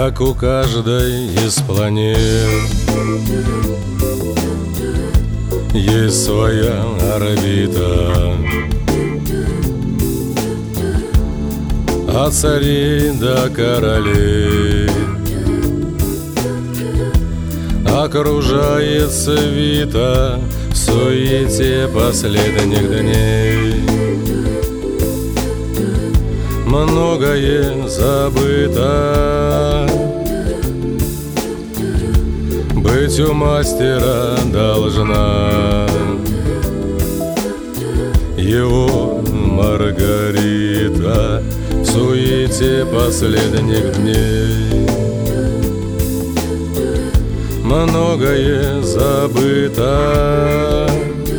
как у каждой из планет, есть своя орбита. От царей до королей окружает свита в суете последних дней. Многое забыто, быть у мастера должна его Маргарита в суете последних дней. Многое забыто,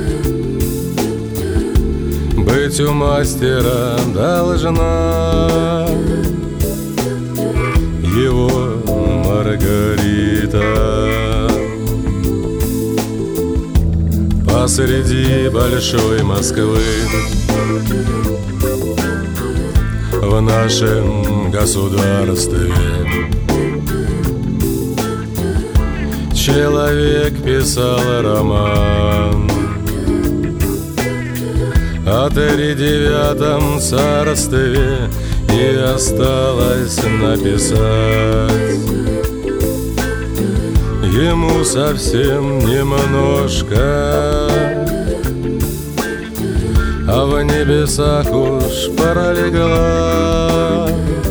быть у мастера должна его Маргарита. Посреди большой Москвы, в нашем государстве, человек писал роман о тридевятом царстве, и осталось написать ему совсем немножко, а в небесах уж пролегла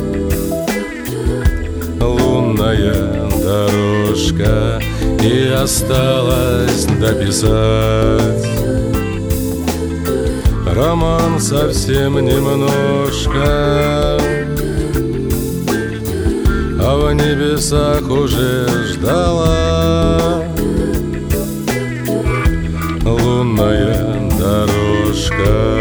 лунная дорожка, и осталось дописать роман совсем немножко, а в небесах уже ждала лунная дорожка.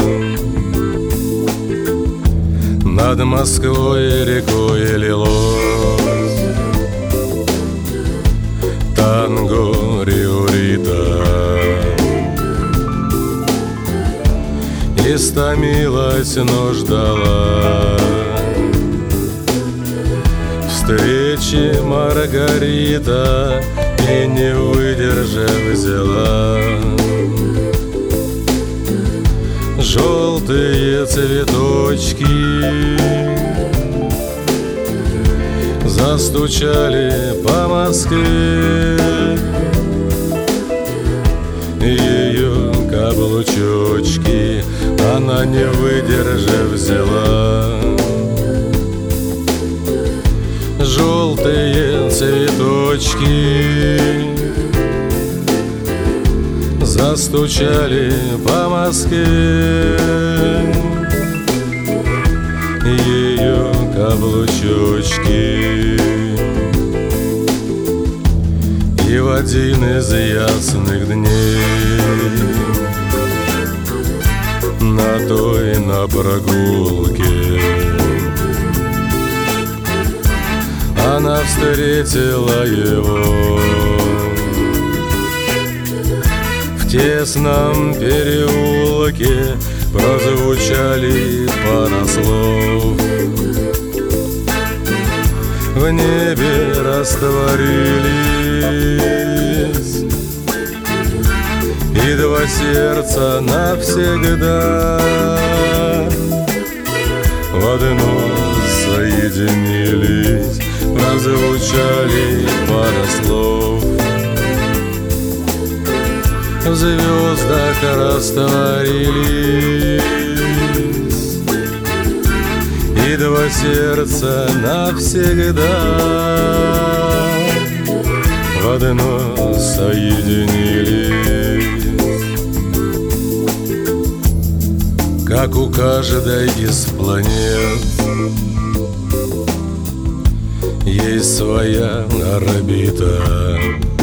Над Москвой рекой лилось танго Риорита, истомилась, но ждала встречи Маргарита, и не выдержав взяла желтые цветочки. Застучали по Москве ее каблучочки, она не выдержав взяла желтые цветочки. Застучали по Москве ее каблучочки. И в один из ясных дней на прогулке она встретила его в тесном переулке. Прозвучали пара слов, в небе растворились, и два сердца навсегда в одно соединились. Прозвучали пара слов, в звездах растворились, и два сердца навсегда в одно соединились. Как у каждой из планет есть своя орбита,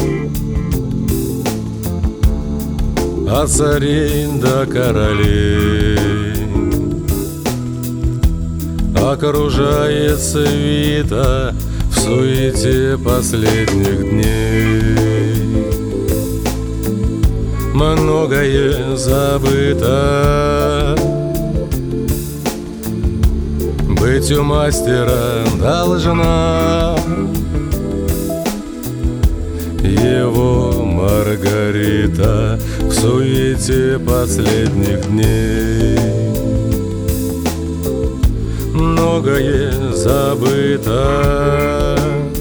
от царей до королей окружает свита в суете последних дней. Многое забыто, быть быть у мастера должна его Маргарита в суете последних дней. Многое забыто,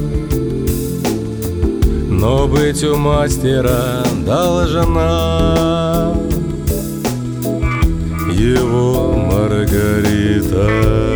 но быть у мастера должна его Маргарита.